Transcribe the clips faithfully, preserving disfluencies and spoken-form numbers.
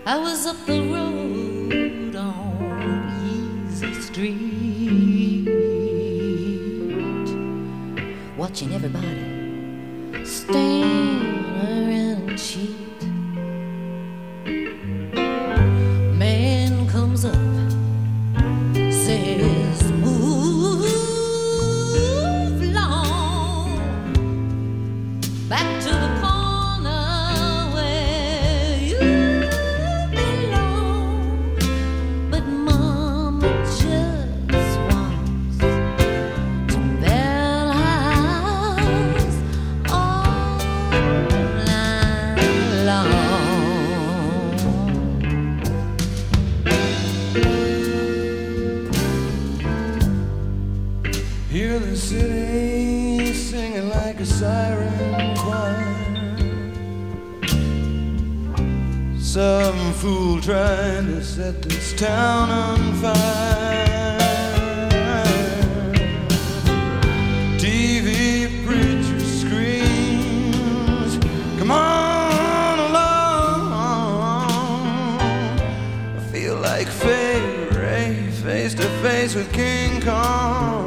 I was up the road on Easy Street, watching everybody stare and cheat. Man comes up, says, move long, back to the corner where you belong. But Mama just wants to bell house all night long. Hear the city singing like a siren choir. Some fool trying to set this town on fire. T V preacher screams, come on along. I feel like Fay Ray face to face with King Kong.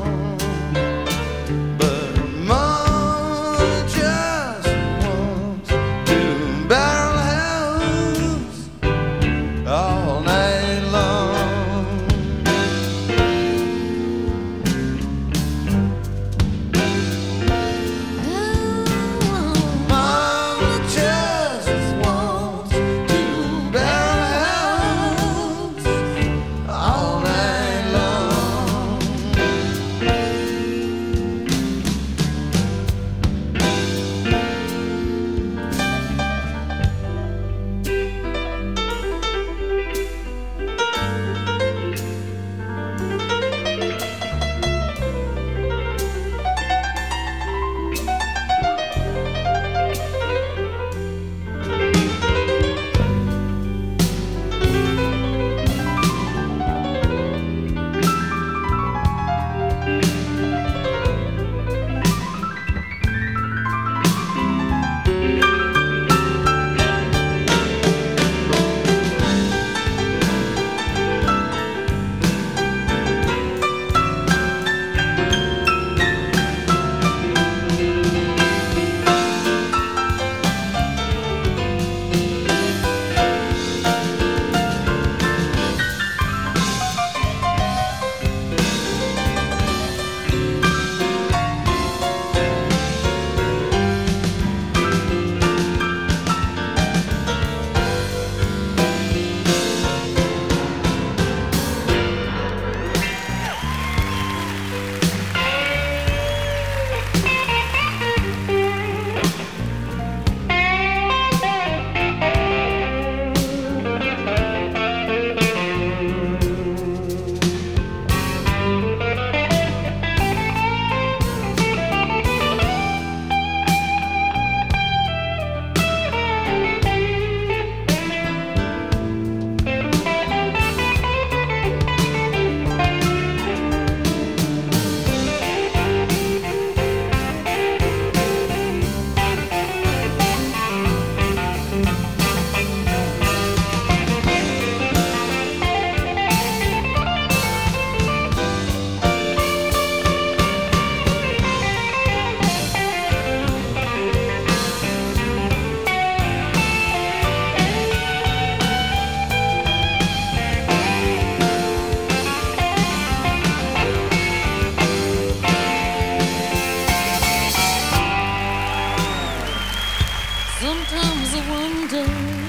Sometimes I wonder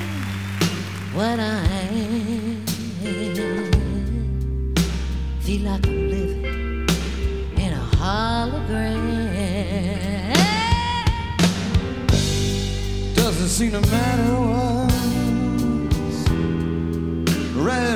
what I am. Feel like I'm living in a hologram. Doesn't seem to matter what's right